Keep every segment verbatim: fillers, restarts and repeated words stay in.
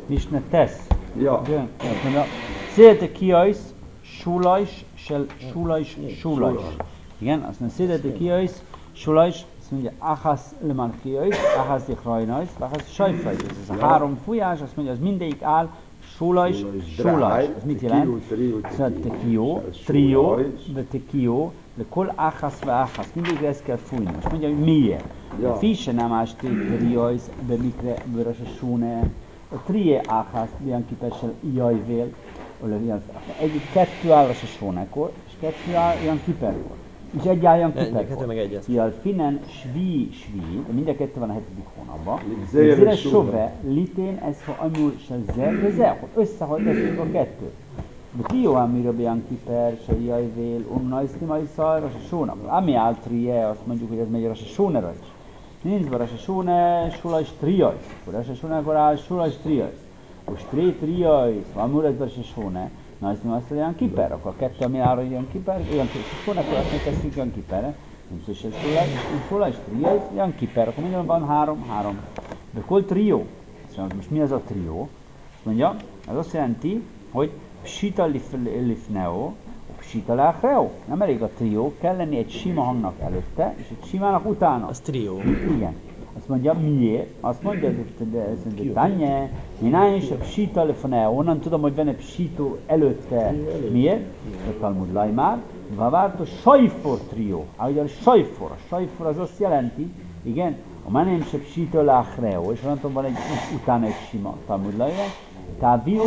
Misne tesz. Ja. Azt mondja, szélte kiajsz, sulajs, sel, sulajs, sulajs. Igen, azt mondja, szélte kiajsz, sulajs, azt mondja, achasz leman kiajsz, achasz dichrajnajsz, achasz sajfajsz. Ez a három fújás, azt mondja, az mindegyik áll, sulajs, sulajs. Ez mit jelent? Szóval tekió, trió, de tekió, de kol achasz ve achasz. Mindig ezt kell fújni. Most mondja, hogy miért? Fische nem ásték triajsz, de mikre vörös a súne. A trié áhász, ilyen kipessel jajvél, egyik kettő áll a sónekor, és kettő áll ilyen kiperkor. És egy áll ilyen kiperkor. Jel finnen sví, sví, de mind a kettő van a hetedik hónapban. Zére sove, litén, ez ha amúl se zer, de zer, hogy összehajtásunk a kettőt. De ki jó, amiről ilyen kiper, se jajvél, unna, és nem is szar, a sónak. Ami áll trié, azt mondjuk, hogy ez megy a sónera is. Nincs bara se šune, šulajš trijajs. Bara se šune gora šulajš trijajs. Už tri trijajs, van mura bara se šune. Na, ezt nem azt mondja, olyan kiper, akkor a kettő, ami ára olyan kiper, olyan šune, akkor azt mondja, teszünk olyan kiperre. Nincs se šulajs, šulajs trijajs, olyan kiper, akkor minden van három, három. De kol trió. Most mi az a trió? Azt mondja, az azt jelenti, hogy psita lifneo, psita láchreo. Nem elég a trió, kell lenni egy sima hangnak előtte, és egy simának utána. Az trió. Igen. Azt mondja, miért? Azt mondja, hogy tanye, minán is a psita lifneo. Onnan tudom, hogy van egy psító előtte. Miért? A Talmud Lajmár. Vavárt a sajfor trió. Ahogy a sajfor. A sajfor az azt jelenti, igen, a manem se psita láchreo. És onnantól van egy utána egy sima Talmud Lajmár. Távió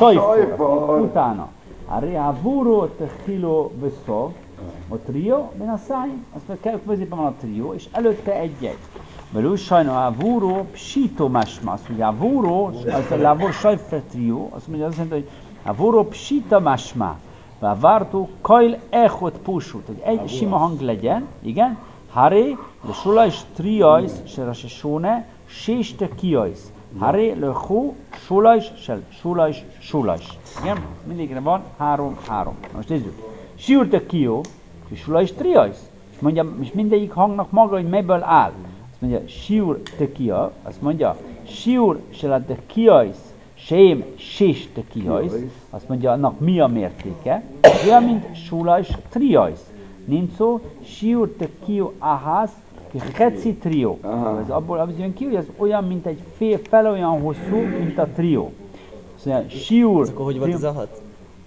sajfor. Utána. Arre a vúró techilo beszov, a trió, ben a szájn, azt mondja, középen van a trió, és előtte egy-egy. Mert úgy sajnál a vúró psító másma, azt mondja, a vúró, az a lavor sajfre trió, azt mondja, azt mondja, hogy a vúró psíta másma, a vártó kajl echot pusút, hogy egy sima hang legyen, igen, haré, le sulajs triajsz, se rase sóne, séste kiajsz. Haré, le hú, sulajs, sel, sulajs, sulajs. Igen? Mindigre van három, három. Most nézzük. Siurte kió, és sulajs triajsz. És mondja, és mindegyik hangnak maga, hogy melyből áll. Azt mondja, siur te kia, azt mondja, siur se te kiajsz, sém sés te kiajsz. Azt mondja, annak mi a mértéke? Olyan, mint sulajs triajsz. Nincs szó, siur te kió ahász, Heci trió. Ez abból az jön ki, hogy ez olyan, mint egy fél, fel olyan hosszú, mint a trió. Szóval siúr. Akkor hogy volt ez a hat?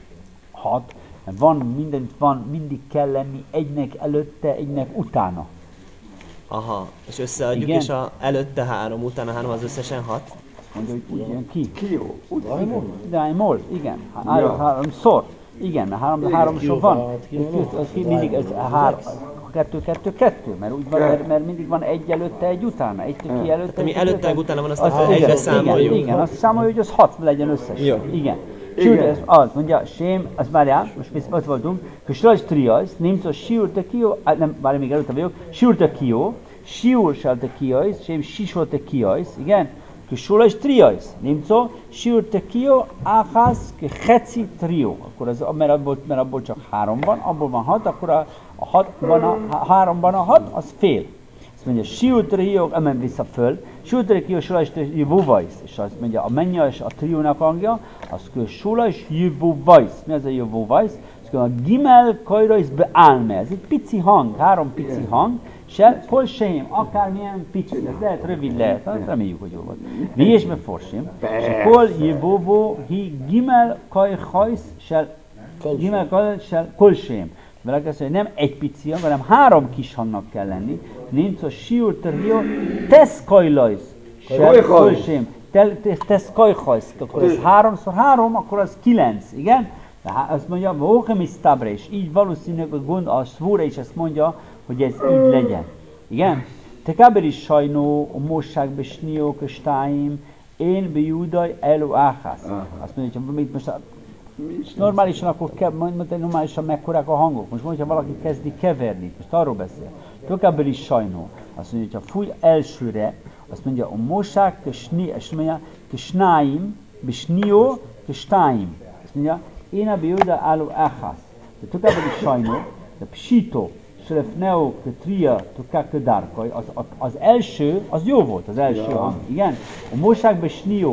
Hat. Van, mindent van, mindig kell lenni egynek előtte, egynek utána. Aha, és összeadjuk, igen? És a előtte három, utána három, az összesen hat? Mondja, hogy úgy jön ki. Kió. Daimol, igen. Három, háromszor. Igen, három, három sor van. Mindig ez három. Kettő, kettő, kettő, mert úgy van, mert, mert mindig van egy előtte, egy utána, egy ki előtte, tehát, ami egy előtte, egy utána van, azt az egyre számoljuk. Igen, igen, azt számoljuk, hogy az hat legyen összesen. Jó. Igen. Sőt, ez az, mondja, sém, az várjál, most mi ott voltunk, hogy sulajs triajsz, nincs szó, siurte kió, nem, várj, még előtte vagyok, siurte kió, siur salte kiajsz, sém sisolte kiajsz, igen? Sulajs triajsz, nincs szó, siurte kió, áhász, heci trió. Akkor az, mert abból, mert abból csak három van, abból van hat, akkor a, a hatban a, a háromban a hat, az fél. Azt mondja, siurte trió, emen vissza föl, siurte kió, sulajs jövóvajsz. És azt mondja, a mennya és a triónak hangja, az kö sulajs jövóvajsz. Mi az a jövóvajsz? Az kö a gimel kajrajsz beálme. Ez egy pici hang, három pici hang. Se, kol sem, akármilyen pici, ez lehet rövid lehet, hát reméljük, hogy jó volt. Mi is beforsim. Se kol jevóvó hi gimel kajhajsz, se gimel kajhajsz, se kol sem. Mert azt mondja, nem egy pici hang, hanem három kis hangnak kell lenni. Nincs a siur terhió, tesz kajlajsz, se kol sem. Tesz kajhajsz, akkor ez háromszor három, akkor az kilenc, igen? Azt mondja, vóhem is tabre, és így valószínűleg a gond, a svúra is ezt mondja, hogy ez így legyen. Igen? Te káber is sajnó, a mosság besnió, köstáim, én be judaj elu áhász. Azt mondja, hogy most normálisan akkor kell, mondta, normálisan mekkorák a hangok. Most mondja, valaki kezdi keverni, most arról beszél. Te káber is sajnó. Azt mondja, hogy fúj elsőre, azt mondja, a mosság, kösnáim, besnió, köstáim. Azt mondja, én be judaj elu áhász. Te káber is sajnó, de psító, Selefneo, Tria, Tukakedarkaj, az, az első, az jó volt, az első hang, igen. A mosságban snió,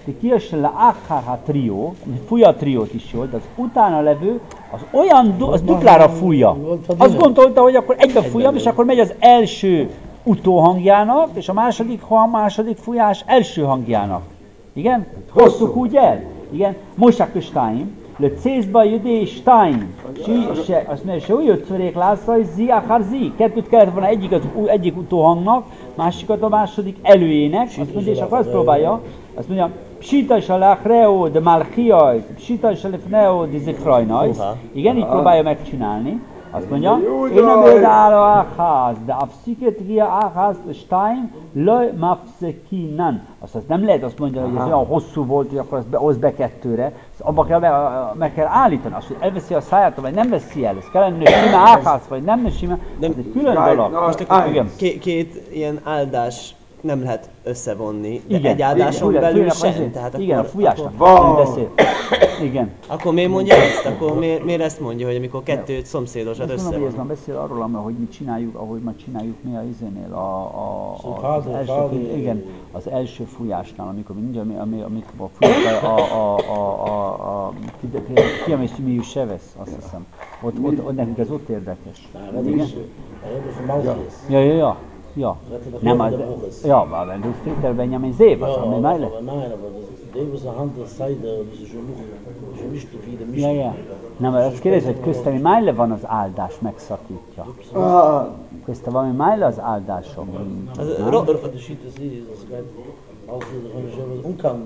de kiasse le achar trió, fújja a triót is jól, de az utána levő, az olyan, du- az duplára fújja. Azt gondolta, hogy akkor egybe fújjam, és akkor megy az első utóhangjának, és a második hang, második fújás első hangjának. Igen? Hosszuk úgy el. Igen? Mosák a Stein, le cészba jödé Stein. Se, azt mondja, se úgy ötszörék lászra, hogy zi akár zi. Kettőt kellett volna egyiket, egyik utóhangnak, másikat a második előjének. Azt mondja, és akkor azt próbálja. Azt mondja, psita is a lachreo de malchiaj, psita is a lefneo de zikrajnaj. Igen, így próbálja megcsinálni. Azt mondja, én nem érdálló áház, de a pszikétria áház Stein löj mafszekinan. Azt, azt nem lehet azt mondani, hogy ez olyan hosszú volt, hogy akkor azt be, oszd be kettőre. Azt abba kell, meg, meg kell állítani. Azt, hogy elveszi a szájától, vagy nem veszi el. Ez kellene sima áház, vagy nem sima. Ez egy külön dolog. Most akkor két, két ilyen áldás nem lehet összevonni, de igen, egy áldáson igen, belül sem. Azért, tehát igen, akkor, a fújásnak akkor... beszél. Igen. Akkor miért mondja ezt? Akkor miért, miért ezt mondja, hogy amikor kettőt szomszédosat összevon? Mondom, hogy ez már beszél arról, hogy mit csináljuk, ahogy ma csináljuk mi a izénél, a, a, a, az, első, igen, az első fújásnál, amikor mindjárt, amikor, amikor fújjuk a, a, a, a, a kiamész, mi is se vesz, azt hiszem. Ott, ott, ott nekünk ez ott érdekes. Igen? Ja, ja, ja. Ja, nem az, ja, aber wenn du Fritter Benjamin Zee, was haben wir Meile? Nein, aber das ist eine andere Seite, das ist schon nicht so viele Mischen. Ja, ja. Nem, mert azt kérdezi, hogy köztemi Meile van az áldás megszakítja. Közte valami Meile az áldásom. Az Unterschied ist, das geht auch für die Unkan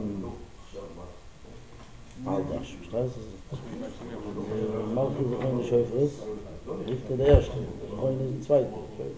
áldás, verstehst du? Malchus, wenn der Schäufer ist, Richter der Erste, Heune ist der Zweite.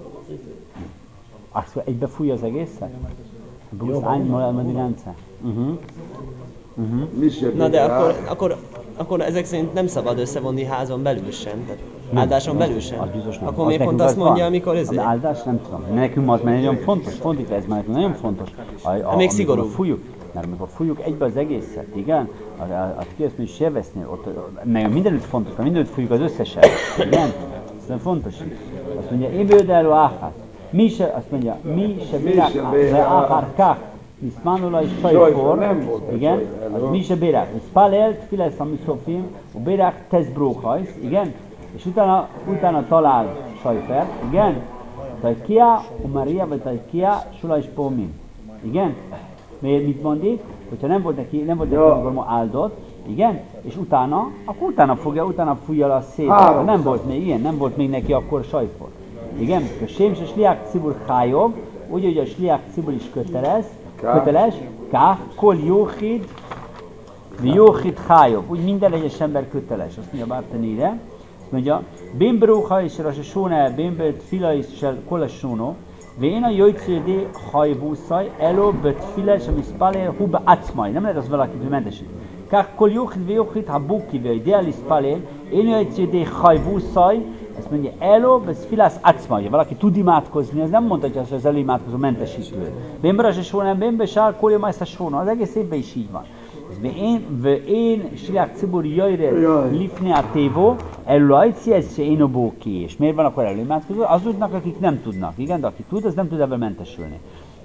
Ach, szóval egybe fújja az egészet? Bruce einmal elmenni rendszer. Uh-huh. Uh-huh. Na de akkor, akkor, akkor ezek szerint nem szabad összevonni házon belül sem, tehát áldáson belül sem. Az biztos nem. Akkor miért pont azt mondja, amikor ezért? Az áldás nem tudom. Nekünk az már nagyon fontos, fordítva ez már nekünk nagyon fontos. A, a, még szigorú. Fújjuk, mert amikor fújjuk egybe az egészet, igen, az, az ki azt mondja, Sevesznél, ott meg mindenütt fontos, mert mindenütt fújjuk az összeset, igen? Ez fontos is. Azt mondja, én bődelő áhát. Mi se, azt mondja, mi se bírák, de akár kák, miszmánula és sajfor, igen, az mi se bírák. Spalelt, filesz a miszofim, a bírák teszbrókhajsz, igen, és utána, utána talál sajfer, igen, tajkia, a Maria, vagy tajkia, sula és pomim, igen. Miért mit mondik? Hogyha nem volt neki, nem volt neki, amikor ma áldott, igen, és utána, akkor utána fogja, utána fújja a szét, nem volt még ilyen, nem volt még neki akkor sajfor. Igen, a sém se sliák cibur hájobb, úgy, hogy a sliák cibur is köteles, köteles, ká, kol jóhid, jóhid hájobb, úgy minden egyes ember köteles, azt mondja Bártenére, azt mondja, bémbróha és a sóna, bémbert fila és a kolesóno, vén a jöjtsződé hajbúszaj, eló, böt fila és a miszpalél, húba acmaj, nem lehet az valakit mentesít. Ká, kol jóhid, jóhid, ha bukivel, ideális palél, én jöjtsződé hajbúszaj, ezt mondja, elo, ez filász acma, hogy valaki tud imádkozni, ez nem mondta, hogy az előimádkozó mentesítő. Bémbra se sónán, bémbe sár, kolja majd a sóna, az egész évben is így van. Ve én, sliák ciburi jöjre, lifni a tévó, előajci, ez se én a bóki. És miért van akkor előimádkozó? Azoknak, akik nem tudnak, igen, de aki tud, az nem tud ebből mentesülni.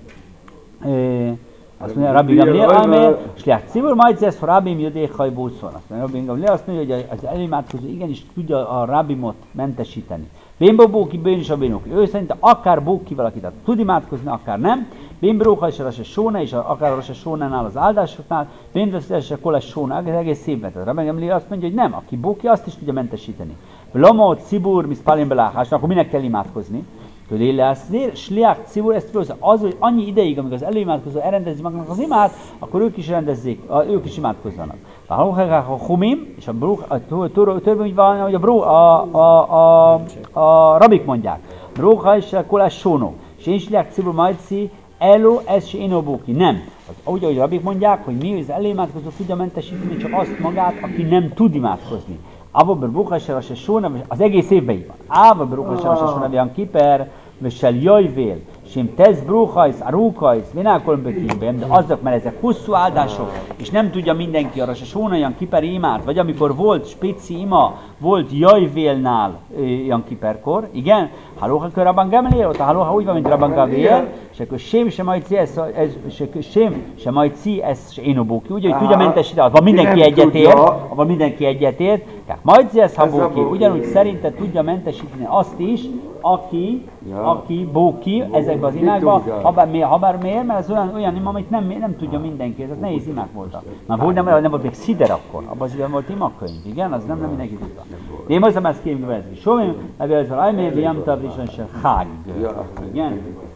Azt mondja, Rabbi Gamliel, amely, sliák cibur, majd ez, ha Rabbim jödék hajbószon. Azt mondja, Rabbi Gamliel azt mondja, hogy az előimádkozó igenis tudja a Rabbimot mentesíteni. Bénba bóki, bőn is a bénok. Ő szerint akár bóki valaki, tehát tud imádkozni, akár nem. Bénbróha és a rase sóna, és akár a rase sónánál az áldásoknál, bénbróha és a koles sóna, ez egész szép. Rabbi Gamliel azt mondja, hogy nem, aki bóki, azt is tudja mentesíteni. Lama, cibur, misz palin beláhás, akkor minek kell imádkozni? Tudod, lesz, sliák cibur, ezt fölsz, az, hogy annyi ideig, amíg az előimádkozó elrendezi magnak az imát, akkor ők is rendezzék, ők is imádkozzanak. A humim, és a, a törvény van, hogy a, bró, a, a, a, a rabik mondják. Bróha és a kolás sónó. És én sliák cibur majci, elo, ez se énobóki. Nem. Az, úgy, ahogy a rabik mondják, hogy mi az előimádkozó tudja mentesíteni csak azt magát, aki nem tud imádkozni. Ava berucha se sóna, az egész évben így van. Ava berucha se sóna, olyan kiper, Vesel Jajvél, Sém Tesz Brúhajsz, Arúkajsz, Vinákolom Bökimben, de azok, mert ezek hosszú áldások, és nem tudja mindenki arra, se Sóna Jan Kiper imát, vagy amikor volt spéci ima, volt Jajvélnál Jan Kiperkor, igen, Halóha kör Rabban Gamliel, ott a Halóha úgy van, mint Rabban Gamliel, és akkor Sém se majd ci, ez, Sém se majd ci, ez se Énobóki, ugye, hogy tudja mentesíteni, abban mindenki egyetért, abban mindenki egyetért, tehát majd ci, ez Habóki, ugyanúgy szerinted tudja mentesíteni azt is, aki, ja. aki bóki ezekben az imákban, habár miért, habár miért, mert ez olyan, olyan ima, amit nem, nem tudja mindenki, ez nehéz imák voltak. Na volt, nem, nem volt még szider akkor, abban az időben volt imakönyv, igen, az nem, nem mindenki tudta. De én most ezt kérjük vezetni. Sovim, ebben az van, ajmé, viamtav, és hág. Igen?